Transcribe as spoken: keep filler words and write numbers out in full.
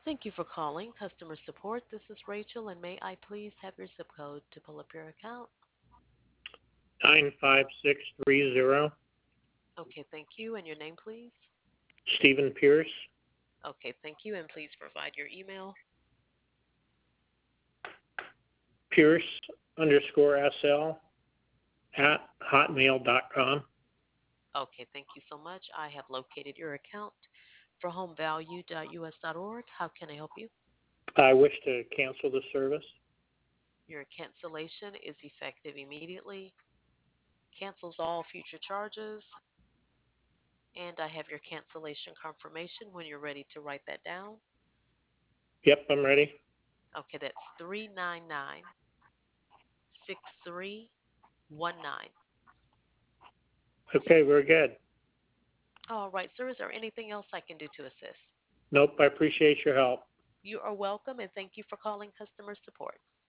Thank you for calling customer support. This is Rachel, and may I please have your zip code to pull up your account? nine five six three zero. Okay, thank you. And your name, please? Stephen Pierce. Okay, thank you. And please provide your email. Pierce underscore S L at hotmail dot com. Okay, thank you so much. I have located your account for home value dot U S dot org. How can I help you? I wish to cancel the service. Your cancellation is effective immediately, cancels all future charges, and I have your cancellation confirmation when you're ready to write that down. Yep, I'm ready. Okay, that's three nine nine six three one nine. Okay, we're good. All right, sir. Is there anything else I can do to assist? Nope, I appreciate your help. You are welcome, and thank you for calling customer support.